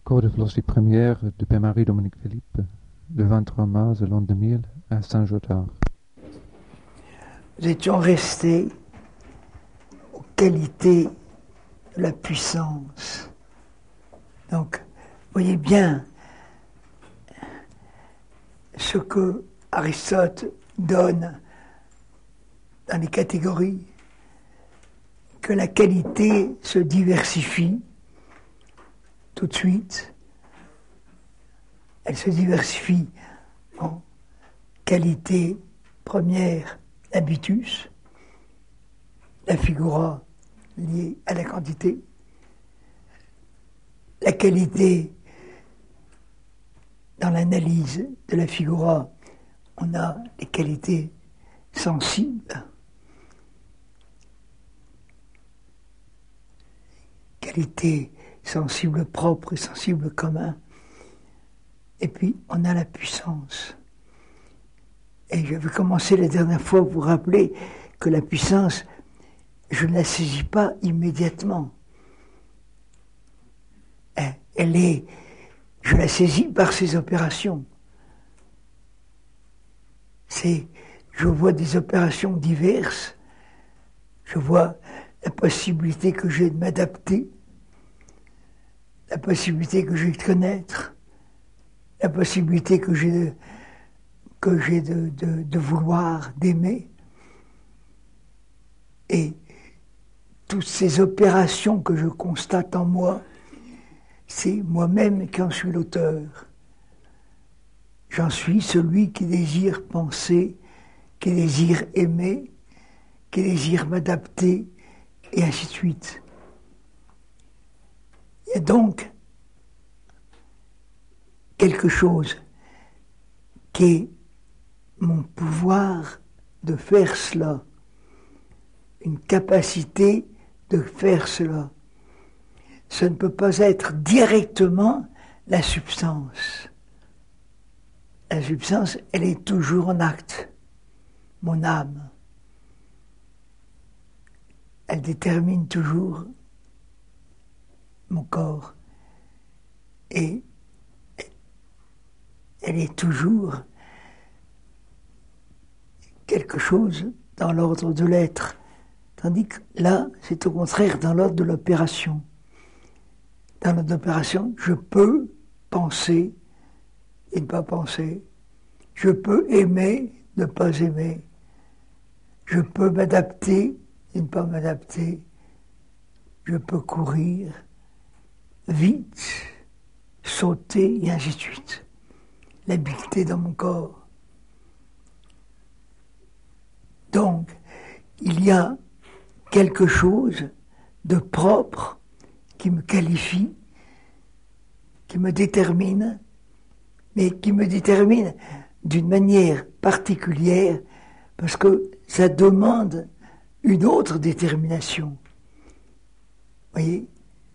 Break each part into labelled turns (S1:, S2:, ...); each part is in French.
S1: Cours de philosophie première de Père Marie-Dominique Philippe, le 23 mars de l'an 2000 à Saint-Jotard.
S2: Nous étions restés aux qualités de la puissance. Donc, vous voyez bien ce que Aristote donne dans les catégories, que la qualité se diversifie tout de suite. Elle se diversifie en qualité première, l'habitus, la figura liée à la quantité, la qualité dans l'analyse de la figura, on a les qualités sensibles, qualités sensibles propres et sensibles communs, et puis on a la puissance. Et je vais commencer la dernière fois à vous rappeler que la puissance, je ne la saisis pas immédiatement. Je la saisis par ses opérations. Je vois des opérations diverses, je vois la possibilité que j'ai de m'adapter, la possibilité que j'ai de connaître, la possibilité que j'ai de vouloir, d'aimer. Et toutes ces opérations que je constate en moi, c'est moi-même qui en suis l'auteur. J'en suis celui qui désire penser, qui désire aimer, qui désire m'adapter, et ainsi de suite. Il y a donc quelque chose qui est mon pouvoir de faire cela, une capacité de faire cela. Ce ne peut pas être directement la substance. La substance, elle est toujours en acte. Mon âme, elle détermine toujours mon corps. Et elle est toujours quelque chose dans l'ordre de l'être. Tandis que là, c'est au contraire dans l'ordre de l'opération. Dans l'ordre d'opération, je peux penser et ne pas penser. Je peux aimer, ne pas aimer. Je peux m'adapter et ne pas m'adapter. Je peux courir vite, sauter et ainsi de suite. L'habileté dans mon corps. Donc, il y a quelque chose de propre qui me qualifie, qui me détermine, mais qui me détermine d'une manière particulière parce que ça demande une autre détermination. Vous voyez ?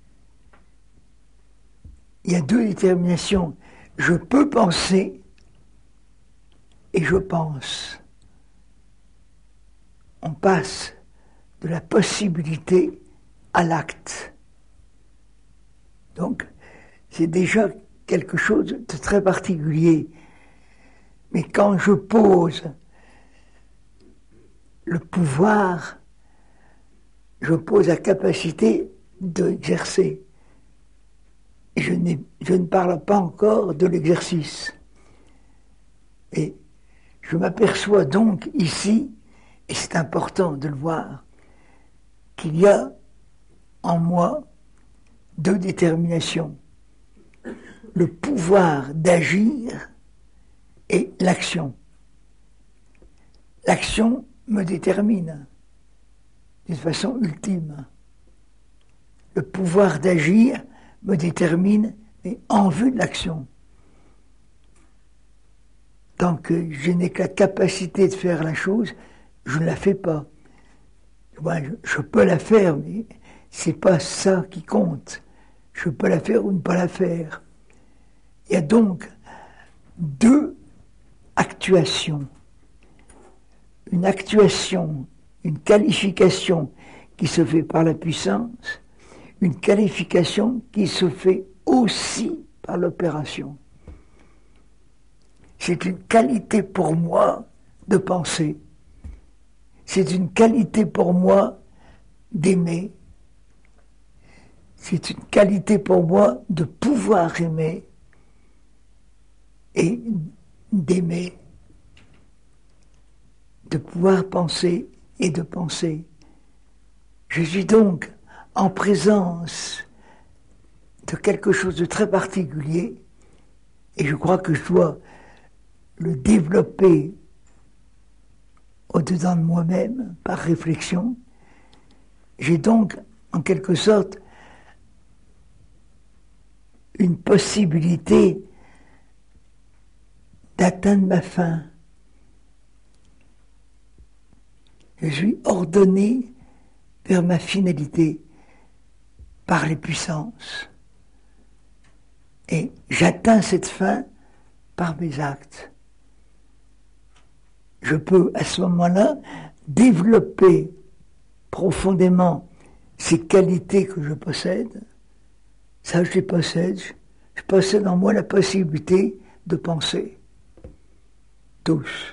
S2: Il y a deux déterminations. Je peux penser et je pense. On passe de la possibilité à l'acte. Donc, c'est déjà quelque chose de très particulier. Mais quand je pose le pouvoir, je pose la capacité d'exercer. Et je ne parle pas encore de l'exercice. Et je m'aperçois donc ici, et c'est important de le voir, qu'il y a en moi deux déterminations. Le pouvoir d'agir et l'action. L'action me détermine d'une façon ultime. Le pouvoir d'agir me détermine, mais en vue de l'action. Tant que je n'ai que la capacité de faire la chose, je ne la fais pas. Je peux la faire, mais c'est pas ça qui compte. Je peux la faire ou ne pas la faire. Il y a donc deux actuations. Une actuation, une qualification qui se fait par la puissance, une qualification qui se fait aussi par l'opération. C'est une qualité pour moi de penser. C'est une qualité pour moi d'aimer. C'est une qualité pour moi de pouvoir aimer et d'aimer, de pouvoir penser et de penser. Je suis donc en présence de quelque chose de très particulier et je crois que je dois le développer au-dedans de moi-même par réflexion. J'ai donc en quelque sorte une possibilité d'atteindre ma fin. Je suis ordonné vers ma finalité par les puissances. Et j'atteins cette fin par mes actes. Je peux à ce moment-là développer profondément ces qualités que je possède. Ça, je les possède. Je possède en moi la possibilité de penser. Tous.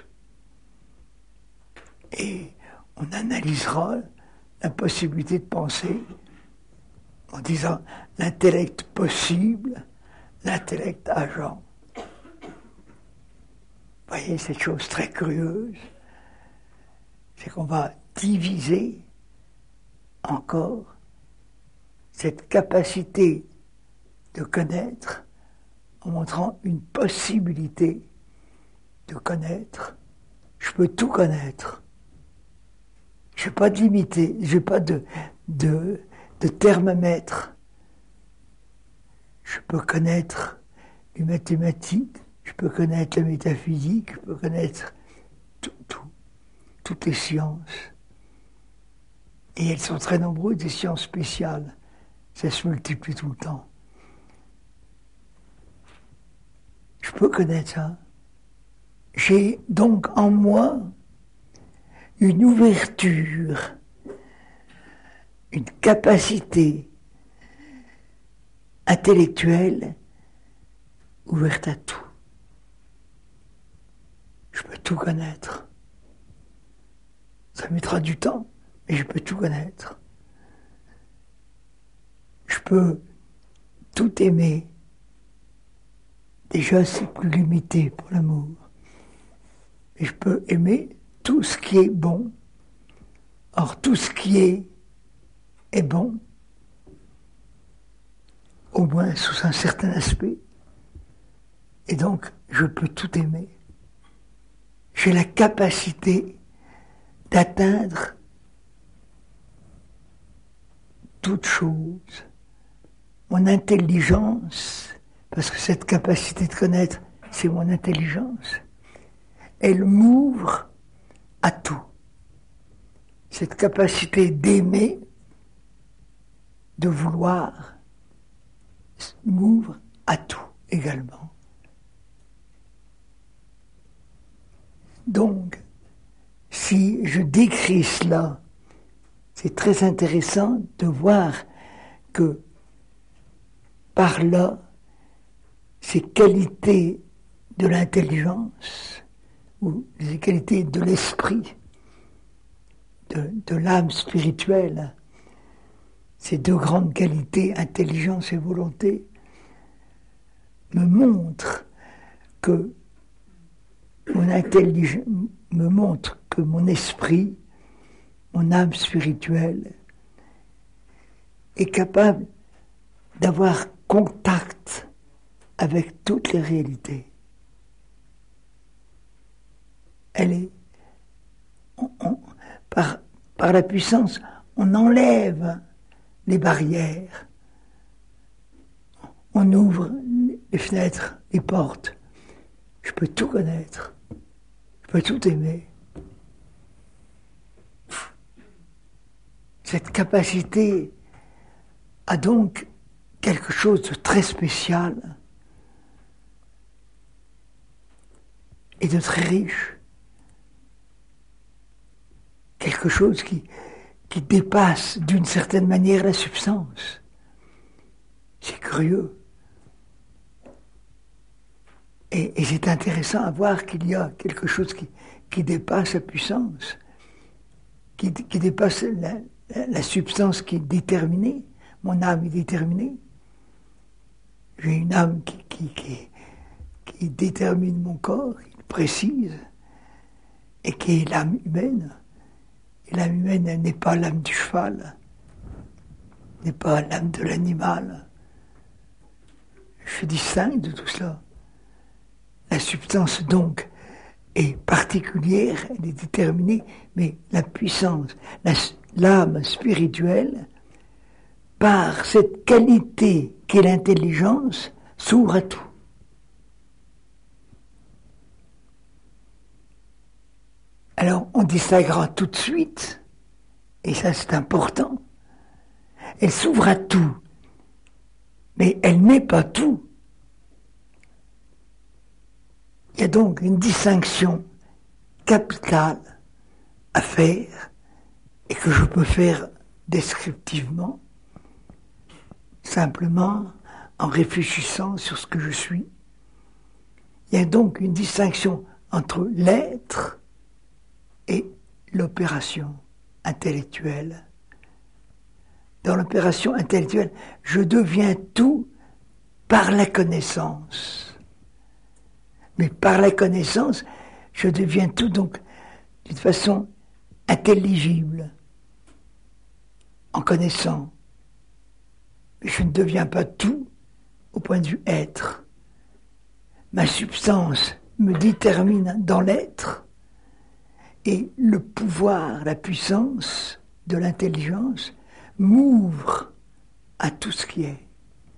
S2: Et on analysera la possibilité de penser en disant l'intellect possible, l'intellect agent. Vous voyez cette chose très curieuse, c'est qu'on va diviser encore cette capacité de connaître en montrant une possibilité de connaître. Je peux tout connaître. Je n'ai pas de limité, je n'ai pas de thermomètre. Je peux connaître les mathématiques, je peux connaître la métaphysique, je peux connaître toutes les sciences. Et elles sont très nombreuses, des sciences spéciales. Ça se multiplie tout le temps. Je peux connaître ça. J'ai donc en moi une ouverture, une capacité intellectuelle ouverte à tout. Je peux tout connaître. Ça mettra du temps, mais je peux tout connaître. Je peux tout aimer. Déjà, c'est plus limité pour l'amour. Et je peux aimer tout ce qui est bon. Or, tout ce qui est bon, au moins sous un certain aspect. Et donc, je peux tout aimer. J'ai la capacité d'atteindre toute chose. Mon intelligence, parce que cette capacité de connaître, c'est mon intelligence, elle m'ouvre à tout. Cette capacité d'aimer, de vouloir, m'ouvre à tout également. Donc, si je décris cela, c'est très intéressant de voir que par là, ces qualités de l'intelligence, ou les qualités de l'esprit, de l'âme spirituelle, ces deux grandes qualités, intelligence et volonté, me montrent que mon intelligence, me montre que mon esprit, mon âme spirituelle, est capable d'avoir contact avec toutes les réalités. Elle est, par la puissance, on enlève les barrières, on ouvre les fenêtres, les portes. Je peux tout connaître, je peux tout aimer. Cette capacité a donc quelque chose de très spécial et de très riche. Quelque chose qui dépasse d'une certaine manière la substance. C'est curieux. Et c'est intéressant à voir qu'il y a quelque chose qui dépasse la puissance, qui dépasse la substance qui est déterminée. Mon âme est déterminée. J'ai une âme qui détermine mon corps, qui le précise, et qui est l'âme humaine. Et l'âme humaine, elle n'est pas l'âme du cheval, n'est pas l'âme de l'animal. Je distingue de tout cela. La substance, donc, est particulière, elle est déterminée, mais la puissance, l'âme spirituelle, par cette qualité qu'est l'intelligence, s'ouvre à tout. Alors, on distinguera tout de suite, et ça c'est important, elle s'ouvre à tout, mais elle n'est pas tout. Il y a donc une distinction capitale à faire, et que je peux faire descriptivement, simplement en réfléchissant sur ce que je suis. Il y a donc une distinction entre l'être et l'opération intellectuelle. Dans l'opération intellectuelle, je deviens tout par la connaissance. Mais par la connaissance, je deviens tout donc d'une façon intelligible, en connaissant. Mais je ne deviens pas tout au point de vue être. Ma substance me détermine dans l'être, et le pouvoir, la puissance de l'intelligence m'ouvre à tout ce qui est.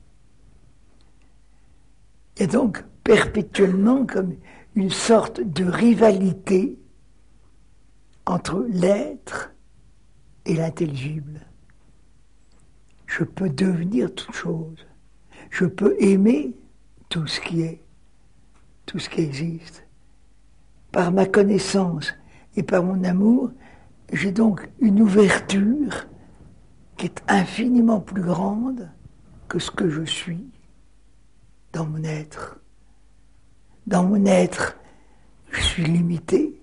S2: Il y a donc perpétuellement comme une sorte de rivalité entre l'être et l'intelligible. Je peux devenir toute chose. Je peux aimer tout ce qui est, tout ce qui existe. Par ma connaissance et par mon amour, j'ai donc une ouverture qui est infiniment plus grande que ce que je suis dans mon être. Dans mon être, je suis limité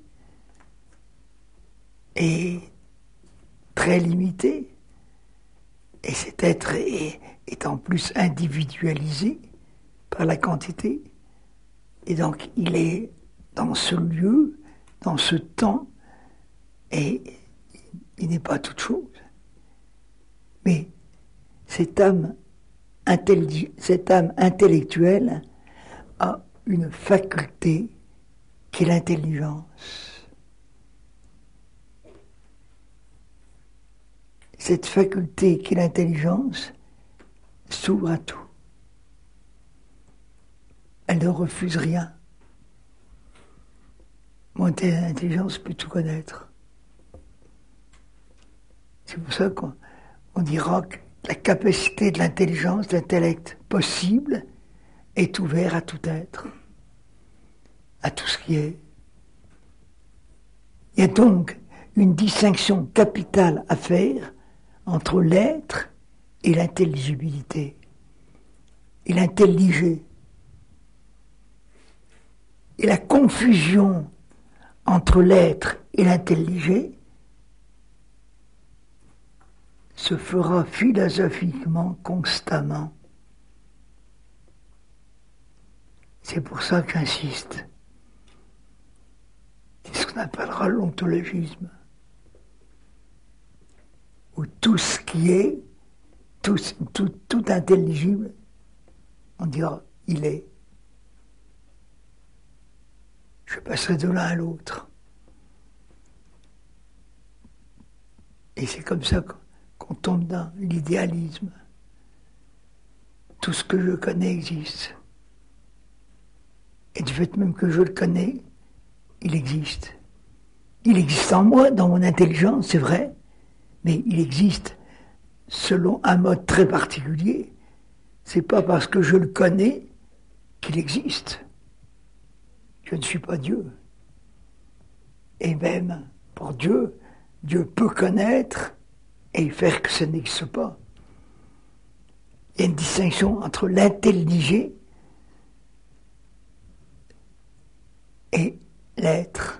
S2: et très limité. Et cet être est en plus individualisé par la quantité. Et donc il est dans ce lieu, dans ce temps, et il n'est pas toute chose. Mais cette âme intellectuelle a une faculté qui est l'intelligence. Cette faculté qui est l'intelligence s'ouvre à tout. Elle ne refuse rien. Mon intelligence peut tout connaître. C'est pour ça qu'on dira que la capacité de l'intelligence, de l'intellect possible, est ouverte à tout être, à tout ce qui est. Il y a donc une distinction capitale à faire entre l'être et l'intelligibilité, et l'intelligé. Et la confusion entre l'être et l'intelligé se fera philosophiquement constamment. C'est pour ça que j'insiste. C'est ce qu'on appellera l'ontologisme, où tout ce qui est, tout intelligible, on dira il est. Je passerai de l'un à l'autre. Et c'est comme ça qu'on tombe dans l'idéalisme. Tout ce que je connais existe. Et du fait même que je le connais, il existe. Il existe en moi, dans mon intelligence, c'est vrai, mais il existe selon un mode très particulier. C'est pas parce que je le connais qu'il existe. Je ne suis pas Dieu. Et même pour Dieu, Dieu peut connaître et faire que ça n'existe pas. Il y a une distinction entre l'intelligé, et l'être.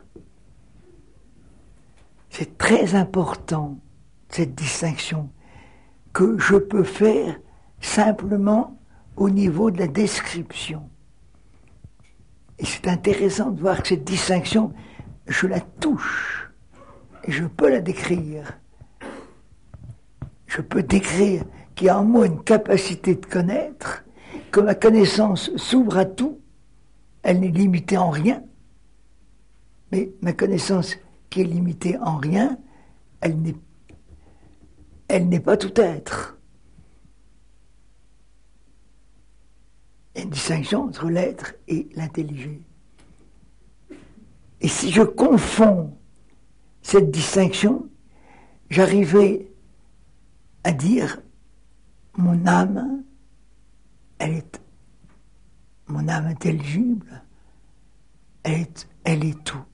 S2: C'est très important, cette distinction, que je peux faire simplement au niveau de la description. Et c'est intéressant de voir que cette distinction, je la touche, et je peux la décrire. Je peux décrire qu'il y a en moi une capacité de connaître, que ma connaissance s'ouvre à tout, elle n'est limitée en rien, mais ma connaissance qui est limitée en rien, elle n'est pas tout être. Il y a une distinction entre l'être et l'intelligé. Et si je confonds cette distinction, j'arriverai à dire mon âme, mon âme intelligible, elle est tout.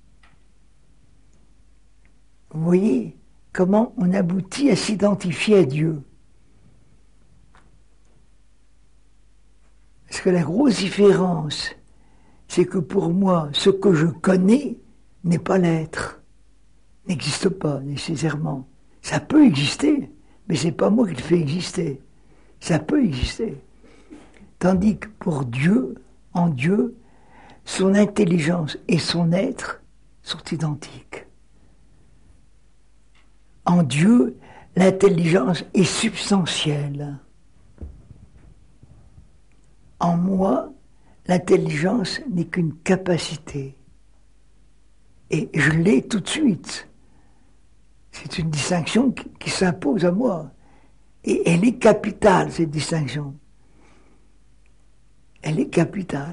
S2: Vous voyez comment on aboutit à s'identifier à Dieu. Parce que la grosse différence, c'est que pour moi, ce que je connais n'est pas l'être, n'existe pas nécessairement. Ça peut exister, mais c'est pas moi qui le fais exister. Ça peut exister. Tandis que pour Dieu, en Dieu, son intelligence et son être sont identiques. En Dieu, l'intelligence est substantielle. En moi, l'intelligence n'est qu'une capacité. Et je l'ai tout de suite. C'est une distinction qui s'impose à moi. Et elle est capitale, cette distinction. Elle est capitale.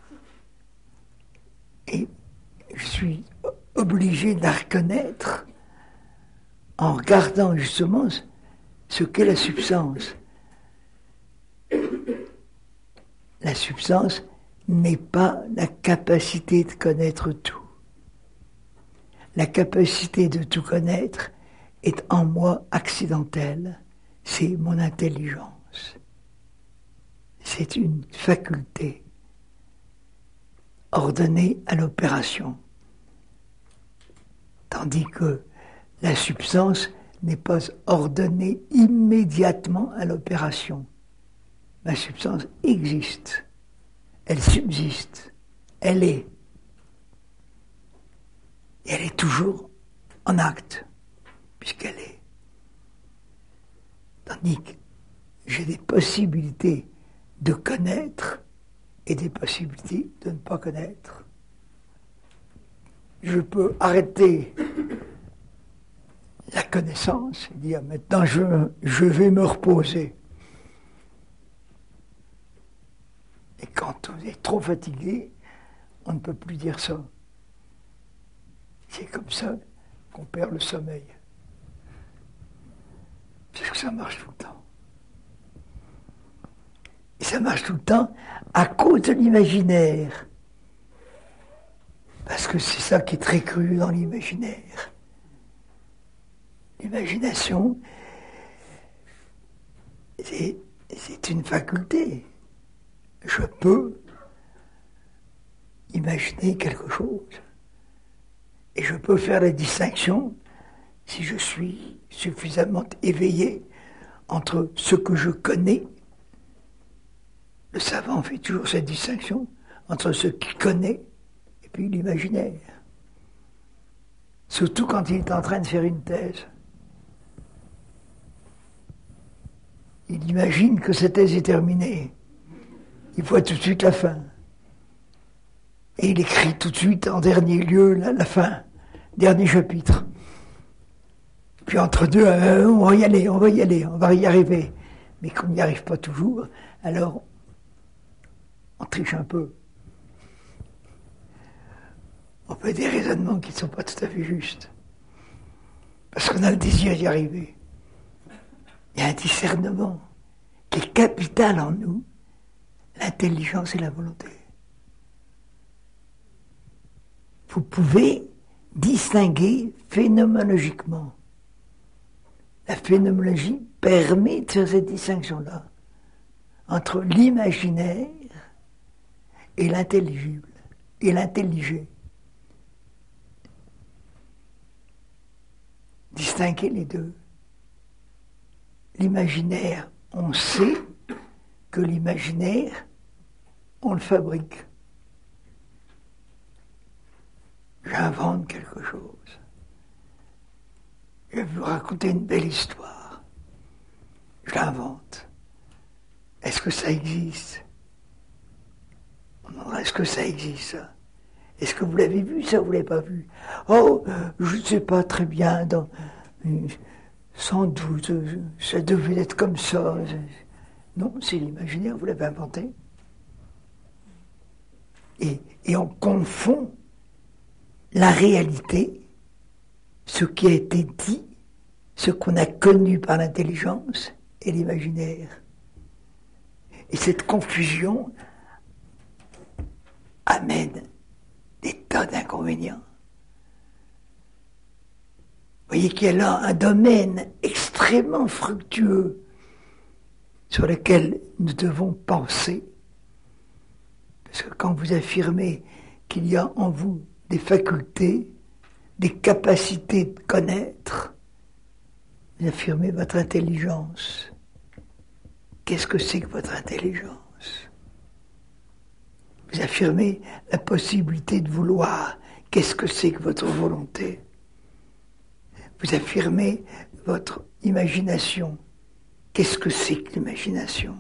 S2: Et je suis obligé de la reconnaître en regardant justement ce qu'est la substance. La substance n'est pas la capacité de connaître tout. La capacité de tout connaître est en moi accidentelle. C'est mon intelligence. C'est une faculté ordonnée à l'opération. Tandis que la substance n'est pas ordonnée immédiatement à l'opération. La substance existe, elle subsiste, elle est. Et elle est toujours en acte, puisqu'elle est. Tandis que j'ai des possibilités de connaître et des possibilités de ne pas connaître. Je peux arrêter la connaissance et dire maintenant je vais me reposer. Et quand on est trop fatigué, on ne peut plus dire ça. C'est comme ça qu'on perd le sommeil. Parce que ça marche tout le temps. Et ça marche tout le temps à cause de l'imaginaire. Parce que c'est ça qui est très cru dans l'imaginaire. L'imagination, c'est une faculté. Je peux imaginer quelque chose. Et je peux faire la distinction, si je suis suffisamment éveillé, entre ce que je connais. Le savant fait toujours cette distinction entre ce qu'il connaît et puis l'imaginaire. Surtout quand il est en train de faire une thèse. Il imagine que cette thèse est terminée. Il voit tout de suite la fin. Et il écrit tout de suite en dernier lieu la fin, dernier chapitre. Puis entre deux, on va y aller, on va y arriver. Mais qu'on n'y arrive pas toujours, alors on triche un peu. On fait des raisonnements qui ne sont pas tout à fait justes. Parce qu'on a le désir d'y arriver. Il y a un discernement qui est capital en nous, l'intelligence et la volonté. Vous pouvez distinguer phénoménologiquement. La phénoménologie permet de faire cette distinction-là entre l'imaginaire et l'intelligible, et l'intelligé. distinguer les deux. L'imaginaire, on sait que l'imaginaire, on le fabrique. J'invente quelque chose. Je vais vous raconter une belle histoire. Je l'invente. Est-ce que ça existe? On demandera, est-ce que ça existe, ça? Est-ce que vous l'avez vu, ça, ou vous ne l'avez pas vu? Oh, je ne sais pas très bien, sans doute, ça devait être comme ça. Non, c'est l'imaginaire, vous l'avez inventé. Et on confond la réalité, ce qui a été dit, ce qu'on a connu par l'intelligence, et l'imaginaire. Et cette confusion amène des tas d'inconvénients. Vous voyez qu'il y a là un domaine extrêmement fructueux sur lequel nous devons penser. Parce que quand vous affirmez qu'il y a en vous des facultés, des capacités de connaître, vous affirmez votre intelligence. Qu'est-ce que c'est que votre intelligence? Vous affirmez la possibilité de vouloir. Qu'est-ce que c'est que votre volonté? Vous affirmez votre imagination. Qu'est-ce que c'est que l'imagination?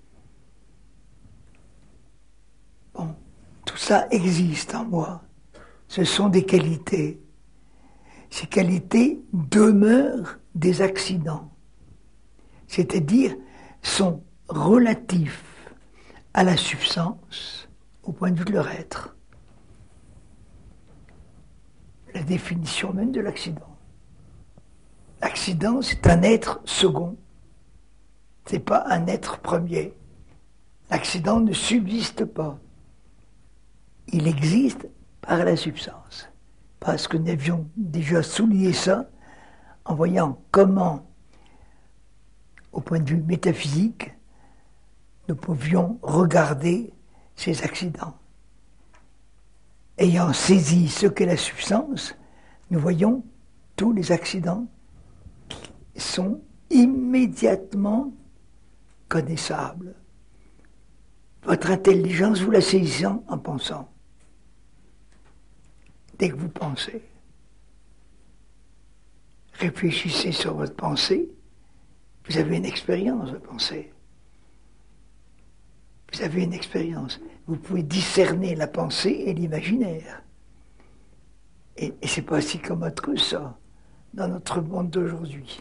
S2: Bon, tout ça existe en moi. Ce sont des qualités. Ces qualités demeurent des accidents. C'est-à-dire sont relatifs à la substance au point de vue de leur être. La définition même de l'accident. L'accident, c'est un être second. C'est pas un être premier. L'accident ne subsiste pas. Il existe par la substance. Parce que nous avions déjà souligné ça en voyant comment, au point de vue métaphysique, nous pouvions regarder ces accidents. Ayant saisi ce qu'est la substance, nous voyons tous les accidents qui sont immédiatement connaissables. Votre intelligence, vous la saisissez en pensant. Dès que vous pensez, réfléchissez sur votre pensée, vous avez une expérience de pensée. Vous avez une expérience. Vous pouvez discerner la pensée et l'imaginaire. Et c'est pas si commode que ça, dans notre monde d'aujourd'hui.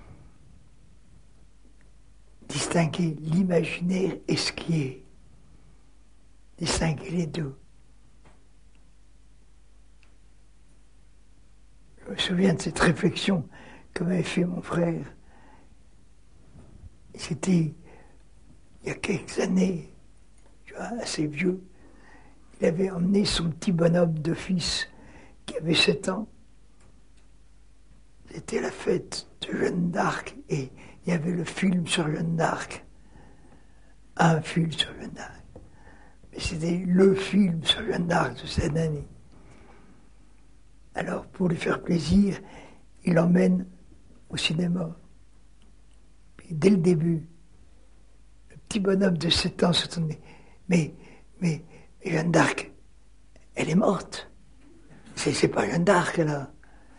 S2: Distinguer l'imaginaire et ce qui est. Distinguer les deux. Je me souviens de cette réflexion que m'avait fait mon frère. C'était il y a quelques années, assez vieux. Il avait emmené son petit bonhomme de fils qui avait 7 ans. C'était la fête de Jeanne d'Arc et il y avait le film sur Jeanne d'Arc. Un film sur Jeanne d'Arc. Mais c'était le film sur Jeanne d'Arc de cette année. Alors, pour lui faire plaisir, il l'emmène au cinéma. Puis, dès le début, le petit bonhomme de 7 ans se tourne. Mais Jeanne d'Arc, elle est morte. C'est pas Jeanne d'Arc, là.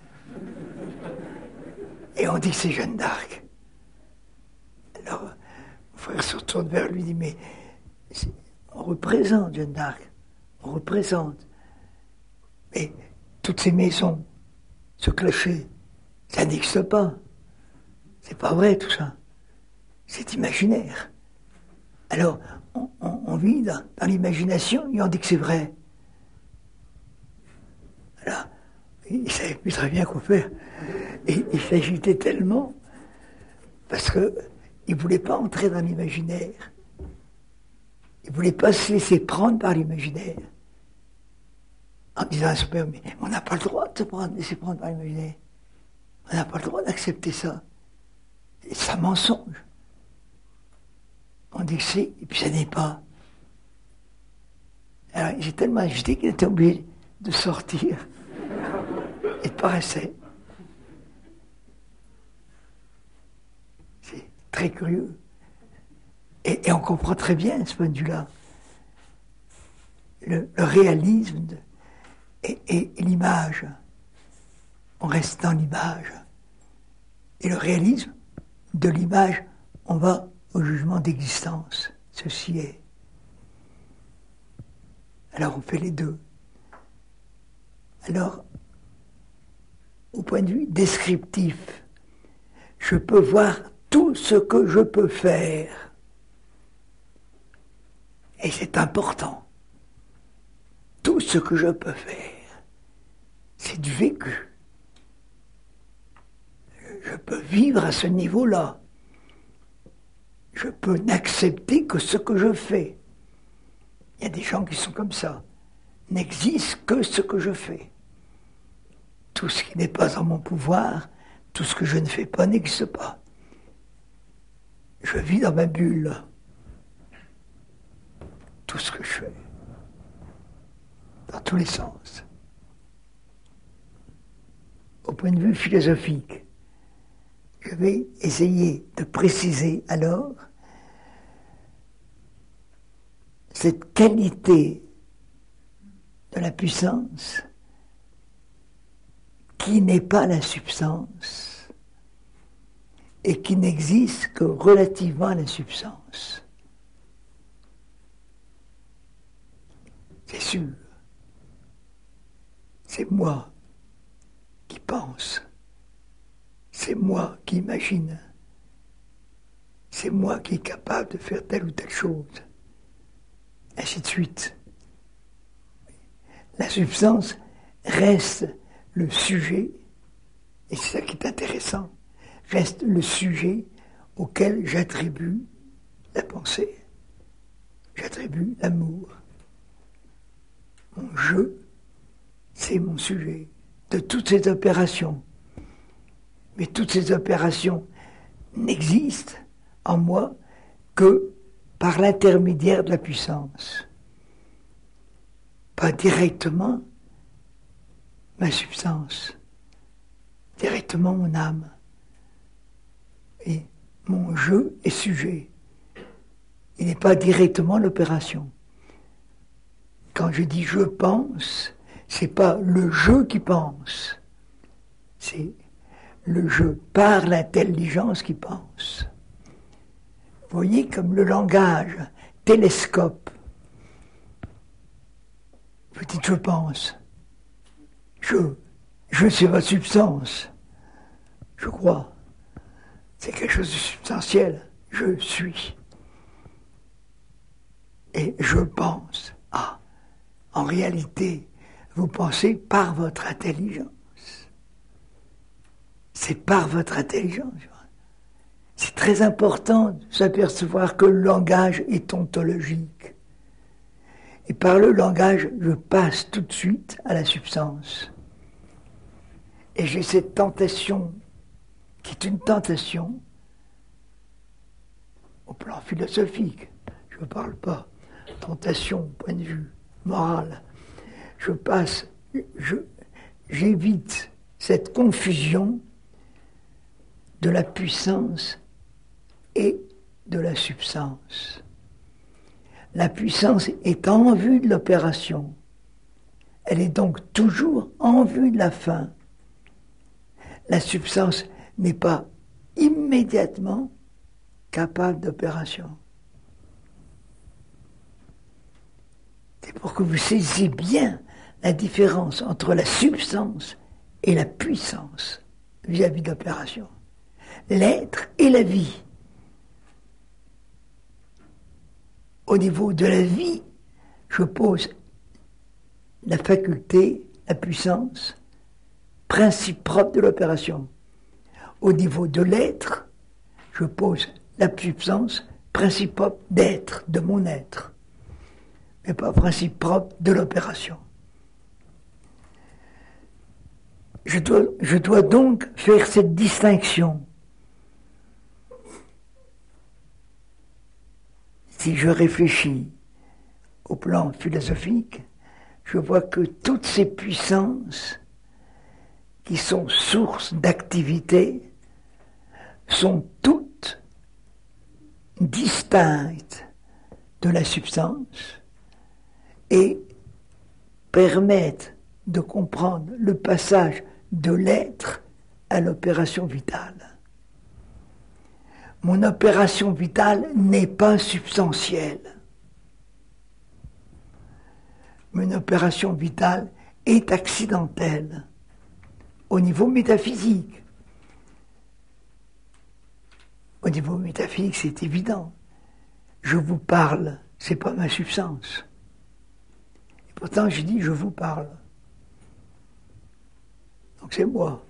S2: Et on dit que c'est Jeanne d'Arc. Alors, mon frère se retourne vers lui et dit, mais on représente Jeanne d'Arc. On représente. Mais toutes ces maisons, ce clocher, ça n'existe pas. C'est pas vrai tout ça. C'est imaginaire. Alors, on vit dans l'imagination et on dit que c'est vrai. Alors, il ne savait plus très bien quoi faire. Et il s'agitait tellement parce qu'il ne voulait pas entrer dans l'imaginaire. Il ne voulait pas se laisser prendre par l'imaginaire. En disant à son père, mais on n'a pas le droit de se laisser prendre par l'imaginaire. On n'a pas le droit d'accepter ça. C'est un mensonge. On dit que c'est, et puis ça n'est pas. Alors j'ai tellement agité qu'il était obligé de sortir et de pas rester. très curieux. Et on comprend très bien ce point de vue-là. Le réalisme et l'image. On reste dans l'image. Et le réalisme de l'image, on va au jugement d'existence. Ceci est. Alors on fait les deux. Alors, au point de vue descriptif, je peux voir tout ce que je peux faire. Et c'est important. Tout ce que je peux faire, c'est du vécu. Je peux vivre à ce niveau-là. Je peux n'accepter que ce que je fais. Il y a des gens qui sont comme ça. N'existe que ce que je fais. Tout ce qui n'est pas en mon pouvoir, tout ce que je ne fais pas n'existe pas. Je vis dans ma bulle. Tout ce que je fais. Dans tous les sens. Au point de vue philosophique, je vais essayer de préciser alors cette qualité de la puissance qui n'est pas la substance et qui n'existe que relativement à la substance. C'est sûr. C'est moi qui pense. C'est moi qui imagine. C'est moi qui est capable de faire telle ou telle chose. Ainsi de suite. La substance reste le sujet, et c'est ça qui est intéressant, reste le sujet auquel j'attribue la pensée. J'attribue l'amour. Mon je, c'est mon sujet de toutes ces opérations. Mais toutes ces opérations n'existent en moi que par l'intermédiaire de la puissance. Pas directement ma substance, directement mon âme. Et mon je est sujet. Il n'est pas directement l'opération. Quand je dis je pense, c'est pas le je qui pense, c'est le je par l'intelligence qui pense. Vous voyez comme le langage télescope. Vous dites je pense. Je c'est votre substance. Je crois. C'est quelque chose de substantiel. Je suis. Et je pense. Ah, en réalité, vous pensez par votre intelligence. C'est par votre intelligence. C'est très important de s'apercevoir que le langage est ontologique. Et par le langage, je passe tout de suite à la substance. Et j'ai cette tentation, qui est une tentation au plan philosophique. Je ne parle pas tentation, point de vue moral. J'évite cette confusion de la puissance et de la substance. La puissance est en vue de l'opération. Elle est donc toujours en vue de la fin. La substance n'est pas immédiatement capable d'opération. C'est pour que vous saisissiez bien la différence entre la substance et la puissance vis-à-vis de l'opération. L'être et la vie. Au niveau de la vie, je pose la faculté, la puissance, principe propre de l'opération. Au niveau de l'être, je pose la substance, principe propre d'être, de mon être, mais pas principe propre de l'opération. Je dois donc faire cette distinction. Si je réfléchis au plan philosophique, je vois que toutes ces puissances qui sont sources d'activité sont toutes distincte de la substance et permettent de comprendre le passage de l'être à l'opération vitale. Mon opération vitale n'est pas substantielle. Mon opération vitale est accidentelle au niveau métaphysique. Au niveau métaphysique, c'est évident. Je vous parle, c'est pas ma substance. Et pourtant, je dis je vous parle. Donc c'est moi.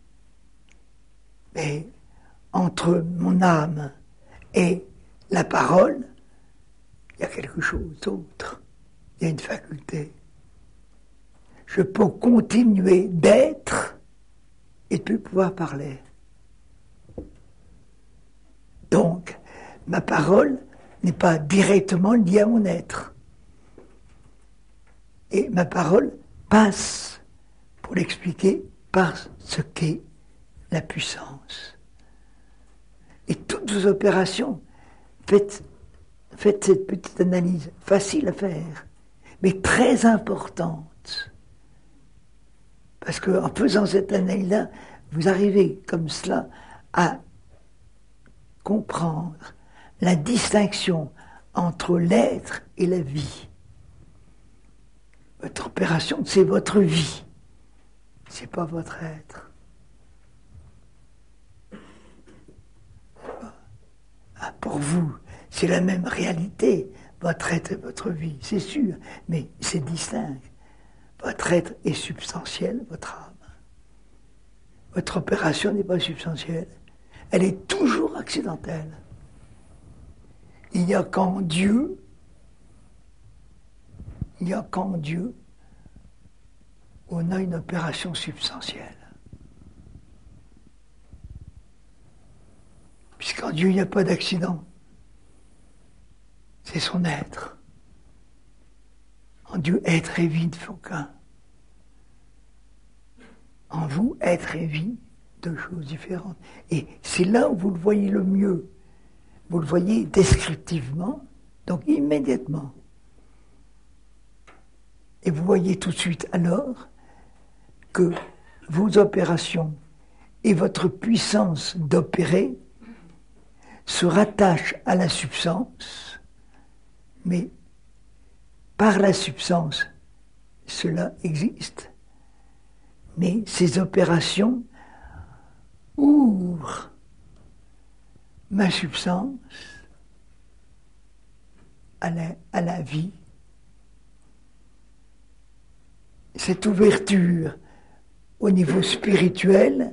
S2: Mais entre mon âme et la parole, il y a quelque chose d'autre. Il y a une faculté. Je peux continuer d'être et de pouvoir parler. Donc, ma parole n'est pas directement liée à mon être. Et ma parole passe, pour l'expliquer, par ce qu'est la puissance. Et toutes vos opérations, faites cette petite analyse, facile à faire, mais très importante. Parce qu'en faisant cette analyse-là, vous arrivez comme cela à comprendre la distinction entre l'être et la vie. Votre opération, c'est votre vie. C'est pas votre être. Ah, pour vous, c'est la même réalité, votre être et votre vie, c'est sûr, mais c'est distinct. Votre être est substantiel, votre âme. Votre opération n'est pas substantielle. Elle est toujours accidentelle. Il n'y a qu'en Dieu, on a une opération substantielle. Puisqu'en Dieu, il n'y a pas d'accident. C'est son être. En Dieu, être et vie ne font qu'un. En vous, être et vie, deux choses différentes. Et c'est là où vous le voyez le mieux. Vous le voyez descriptivement, donc immédiatement. Et vous voyez tout de suite alors que vos opérations et votre puissance d'opérer se rattachent à la substance, mais par la substance, cela existe. Mais ces opérations ouvrent ma substance à la vie. Cette ouverture au niveau spirituel,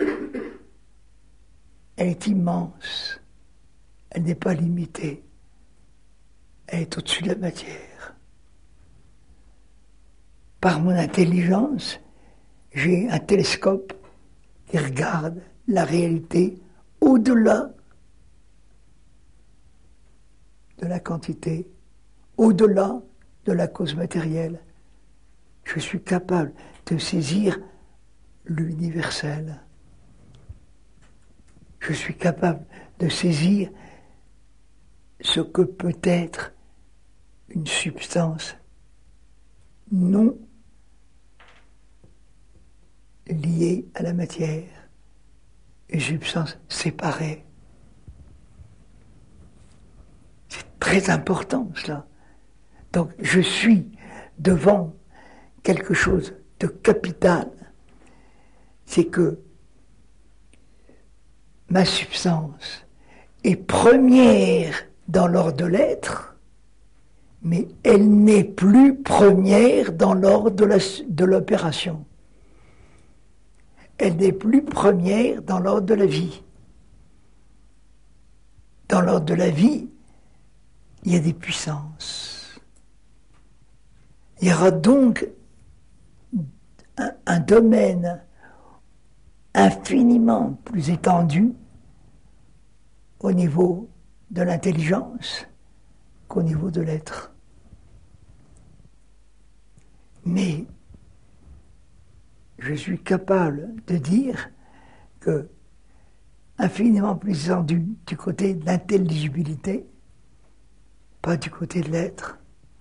S2: elle est immense. Elle n'est pas limitée. Elle est au-dessus de la matière. Par mon intelligence, j'ai un télescope qui regarde la réalité au-delà de la quantité, au-delà de la cause matérielle. Je suis capable de saisir l'universel. Je suis capable de saisir ce que peut être une substance non liée à la matière, une substance séparée. C'est très important cela. Donc je suis devant quelque chose de capital. C'est que ma substance est première dans l'ordre de l'être, mais elle n'est plus première dans l'ordre de l'opération. Elle n'est plus première dans l'ordre de la vie. Dans l'ordre de la vie, il y a des puissances. Il y aura donc un domaine infiniment plus étendu au niveau de l'intelligence qu'au niveau de l'être. Mais je suis capable de dire que infiniment plus étendue du côté de l'intelligibilité, pas du côté de l'être.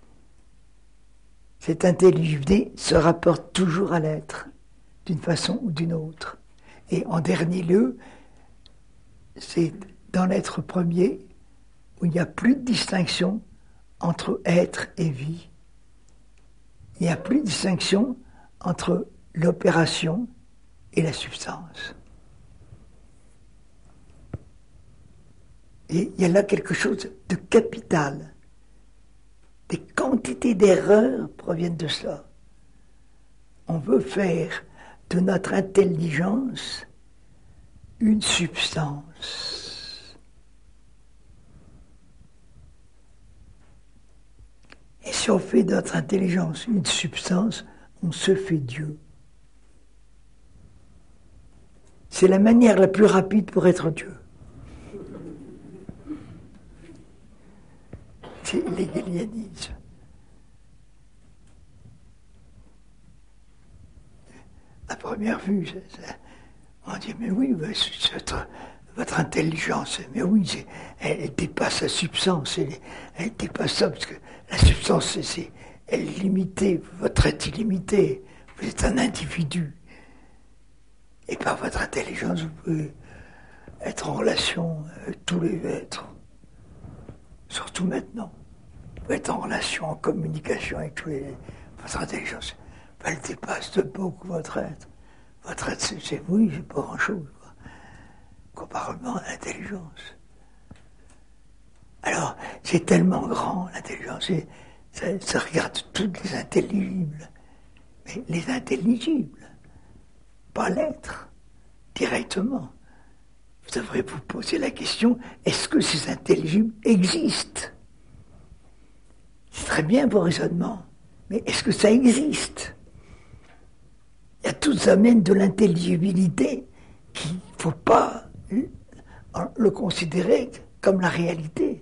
S2: Cette intelligibilité se rapporte toujours à l'être, d'une façon ou d'une autre. Et en dernier lieu, c'est dans l'être premier où il n'y a plus de distinction entre être et vie. Il n'y a plus de distinction entre l'opération et la substance. Et il y a là quelque chose de capital. Des quantités d'erreurs proviennent de cela. On veut faire de notre intelligence une substance. Et si on fait de notre intelligence une substance, on se fait Dieu. C'est la manière la plus rapide pour être Dieu. C'est l'hégélianisme. À première vue, on dit, mais oui, votre intelligence, mais oui, elle dépasse la substance, elle dépasse ça, parce que la substance, elle est limitée, votre être est limité, vous êtes un individu. Et par votre intelligence, vous pouvez être en relation avec tous les êtres. Surtout maintenant. Vous pouvez être en relation, en communication avec tous les êtres. Votre intelligence, elle dépasse de beaucoup votre être. Votre être, c'est oui, c'est pas grand-chose, quoi. Comparément à l'intelligence. Alors, c'est tellement grand, l'intelligence, ça regarde toutes les intelligibles. Mais les intelligibles, pas l'être, directement. Vous devrez vous poser la question, est-ce que ces intelligibles existent? C'est très bien vos raisonnements, mais est-ce que ça existe? Il y a tout ça amène de l'intelligibilité qu'il ne faut pas le considérer comme la réalité.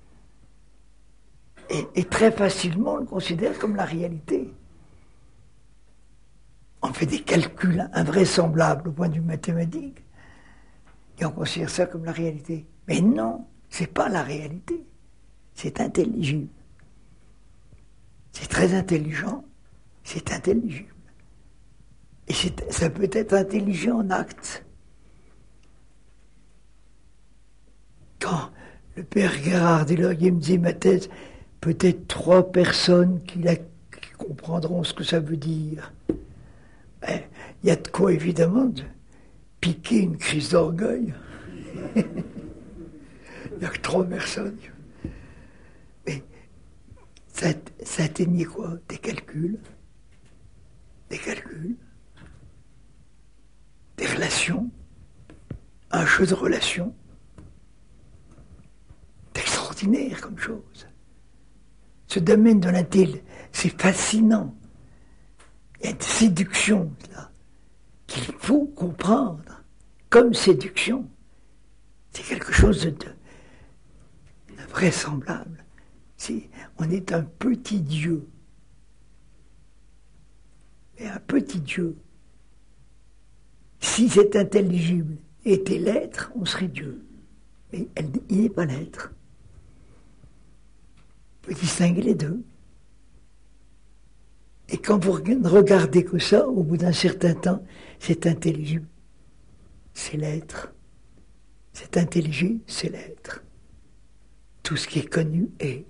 S2: Et très facilement on le considère comme la réalité. On fait des calculs invraisemblables au point de vue mathématique, et on considère ça comme la réalité. Mais non, c'est pas la réalité. C'est intelligible. C'est très intelligent, c'est intelligible. Et ça peut être intelligent en acte. Quand le père Gérard Delorier me dit ma thèse, peut-être 3 personnes qui comprendront ce que ça veut dire. Ben, il y a de quoi évidemment de piquer une crise d'orgueil. Il n'y a que 3 personnes. Mais ça atteignait quoi? Des calculs, des relations, un jeu de relations, d'extraordinaire comme chose. Ce domaine de l'intelligence, c'est fascinant. Il y a une séduction là qu'il faut comprendre comme séduction. C'est quelque chose de vraisemblable. On est un petit Dieu. Et un petit Dieu. Si c'est intelligible était l'être, on serait Dieu. Mais il n'est pas l'être. Il faut distinguer les deux. Et quand vous ne regardez que ça, au bout d'un certain temps, c'est intelligible. C'est l'être. C'est intelligible, c'est l'être. Tout ce qui est connu est.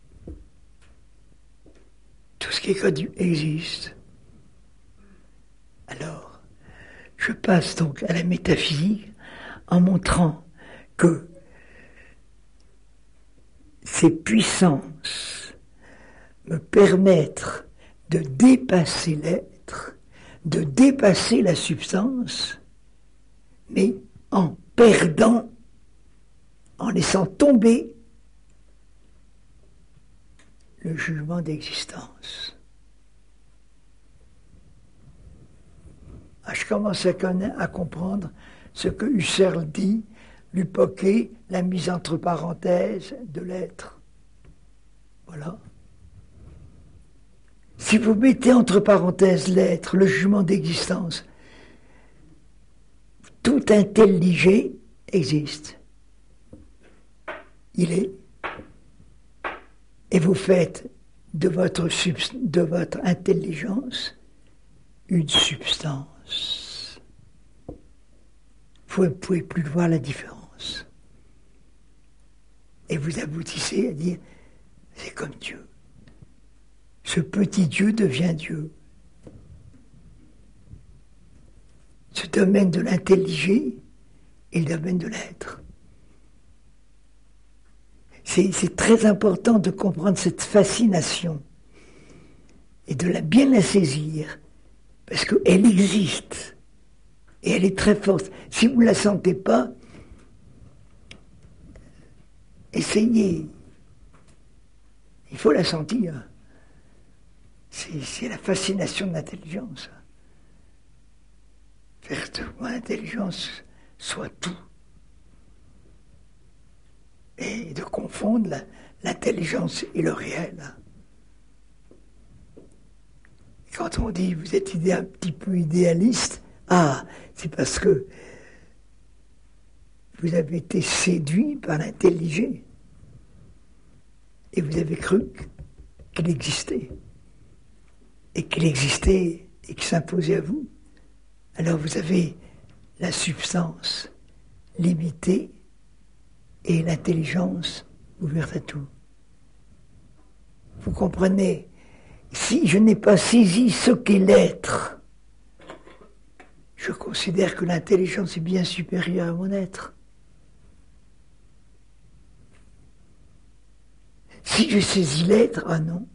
S2: Tout ce qui est connu existe. Alors, je passe donc à la métaphysique en montrant que ces puissances me permettent de dépasser l'être, de dépasser la substance, mais en perdant, en laissant tomber le jugement d'existence. Je commence à comprendre ce que Husserl dit, l'hypoké, la mise entre parenthèses de l'être. Voilà. Si vous mettez entre parenthèses l'être, le jugement d'existence, tout intelligé existe. Il est. Et vous faites de votre intelligence une substance. Vous ne pouvez plus voir la différence. Et vous aboutissez à dire, c'est comme Dieu. Ce petit Dieu devient Dieu. Ce domaine de l'intelligé est le domaine de l'être. C'est très important de comprendre cette fascination et de bien la saisir, parce qu'elle existe et elle est très forte. Si vous ne la sentez pas, essayez. Il faut la sentir. C'est la fascination de l'intelligence. Faire que l'intelligence soit tout. Et de confondre l'intelligence et le réel. Quand on dit vous êtes un petit peu idéaliste, c'est parce que vous avez été séduit par l'intelligé et vous avez cru qu'il existait et qu'il s'imposait à vous. Alors vous avez la substance limitée et l'intelligence ouverte à tout. Vous comprenez? Si je n'ai pas saisi ce qu'est l'être, je considère que l'intelligence est bien supérieure à mon être. Si je saisis l'être, non.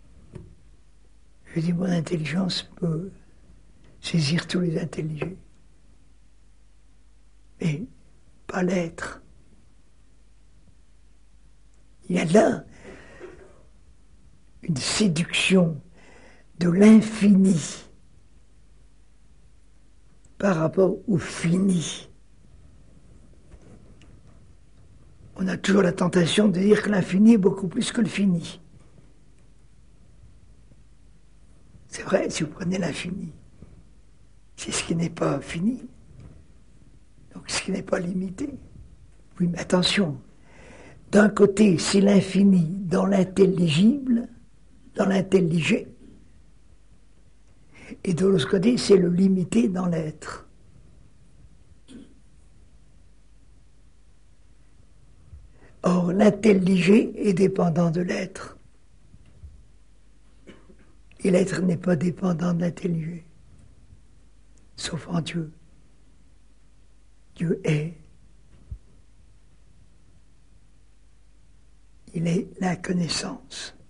S2: Je dis mon intelligence peut saisir tous les intelligents. Mais pas l'être. Il y a là une séduction de l'infini par rapport au fini. On a toujours la tentation de dire que l'infini est beaucoup plus que le fini. C'est vrai, si vous prenez l'infini, c'est ce qui n'est pas fini, donc ce qui n'est pas limité. Oui, mais attention, d'un côté, c'est l'infini dans l'intelligible, dans l'intelligé, et de l'autre côté, c'est le limité dans l'être. Or, l'intelligé est dépendant de l'être. Et l'être n'est pas dépendant de l'intelligé, sauf en Dieu. Dieu est. Il est la connaissance.